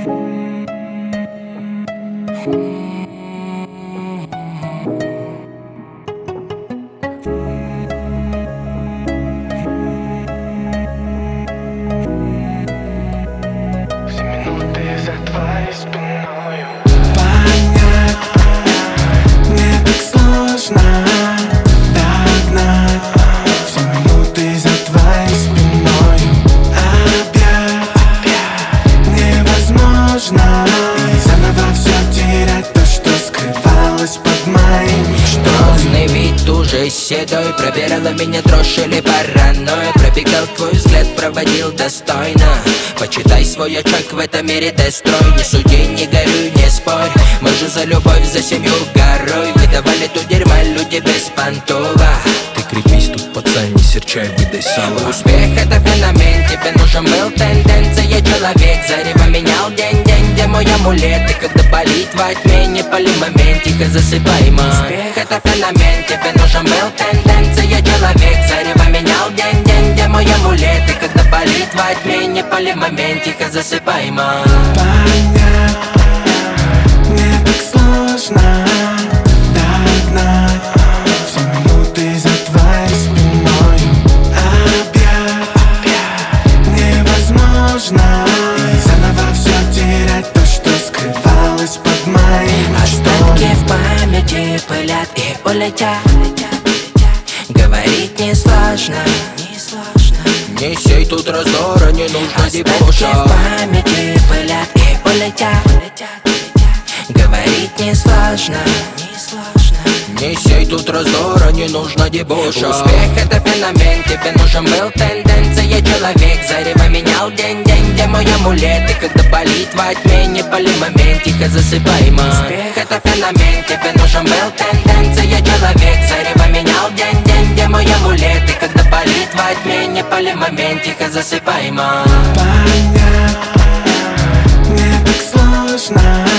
Все минуты за твоей спиною. Понять, мне так сложно догнать. Все минуты за твоей спиною. Опять невозможно и заново все терять то, что скрывалось под моей мечтой. Грозный вид уже седой, проверила меня дрожь или паранойя. Пробегал твой взгляд, проводил достойно. Почитай свой очаг, в этом мире дестрой. Не суди, не горюй, не спорь. Мы же за любовь, за семью горой. Выдавали тут дерьма люди без понтова. Ты крепись тут, пацан, не серчай, выдай сало. Успех это феномен, тебе нужен был тенденция. Человек зарево менял день, где мой амулет. И когда болит во тьме, не пали момент, тихо засыпай, мой. Успех это феномен, тебе нужен был тенденция. Человек зарево менял день, где мой амулет. И когда болит во тьме, не пали момент, тихо засыпай, мой. Понять, мне так сложно догнать. Все минуты за твоей спиною. Опять невозможно и заново все терять то, что скрывалось под моей мечтой. Остатки в памяти пылят и улетят. Говорить несложно. Не сей тут раздора, не нужно Остатки дебоша. в памяти пылят и улетят. Говорить несложно. Не сей тут раздора, не нужно дебоша. Успех это феномен, тебе нужен был тенденция. Человек зарево менял день, где мой амулет. И когда болит во тьме, не пали момент, тихо засыпай, мой. Успех это феномен, тебе нужен был тенденция. Человек зарево менял день, где мой амулет. И когда болит во тьме, не пали момент, тихо засыпай, мой. Понять, мне так сложно